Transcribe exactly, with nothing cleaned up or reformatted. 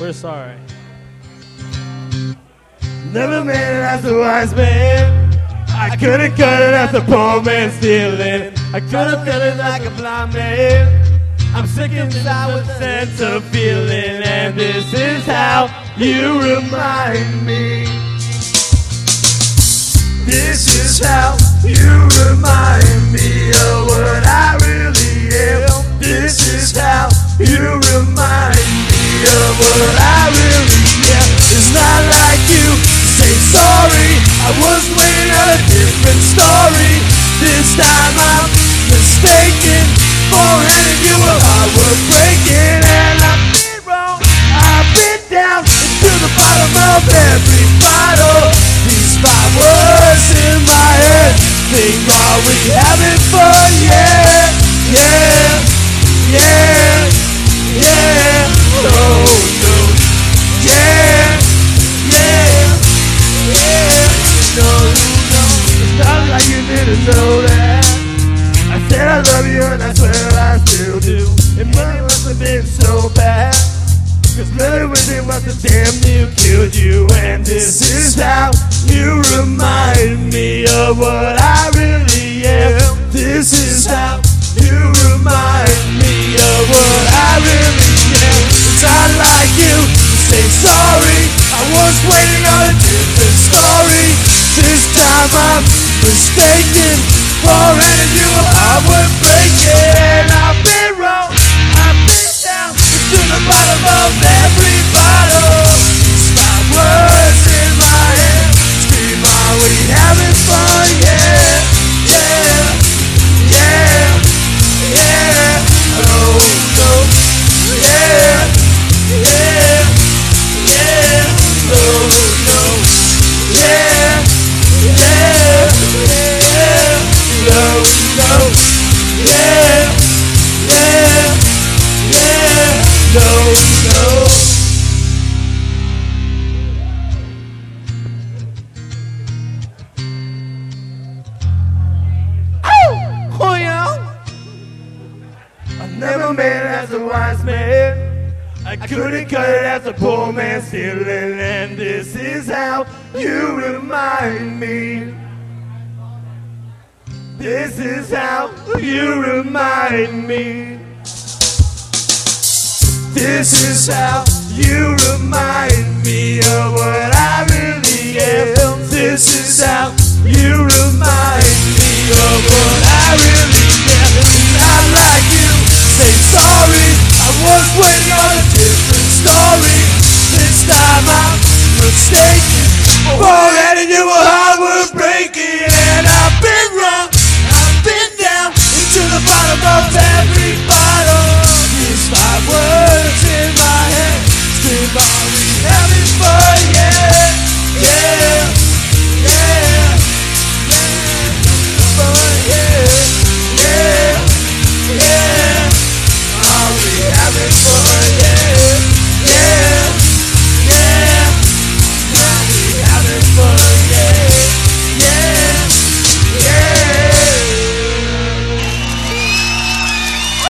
We're sorry. Never made it as a wise man. I couldn't cut it as a poor man stealing. I couldn't feel it like a blind man. I'm sick and tired with a sense of feeling, and this is how you remind me. This is how you remind me of what I really am. This is how you remind me of what I really am. It's not like you say sorry. I was waiting on a different story. This time I'm mistaken for handing you a heart worth breaking. And I've been wrong, I've been down to the bottom of every bottle. These five words in my head think, are we having fun? Yeah, yeah, yeah, yeah. No, no, yeah, yeah, yeah. No, no, it's not like you didn't know that. I said I love you and I swear I still do. It really must have been so bad, cause living with it must have damn near killed you. And this is how you remind me of what I really am. This is how you remind me of what I really am. It's not like you to say sorry. I was waiting on a different story. This time I'm mistaken for handing you a heart worth breaking. And I've been wrong, I've been down to the bottom of every bottle. These five words in my head scream, are we having fun? Yeah, yeah, yeah, yeah. Oh no, yeah, yeah, yeah. No, no, yeah, yeah, yeah. No, no, yeah, yeah, yeah. No, no. Oh, yeah. I never made it as a wise man. I couldn't cut it as a poor man stealing. And this is how you remind me. This is how you remind me. This is how you remind me of what I really am. This is how you remind me of what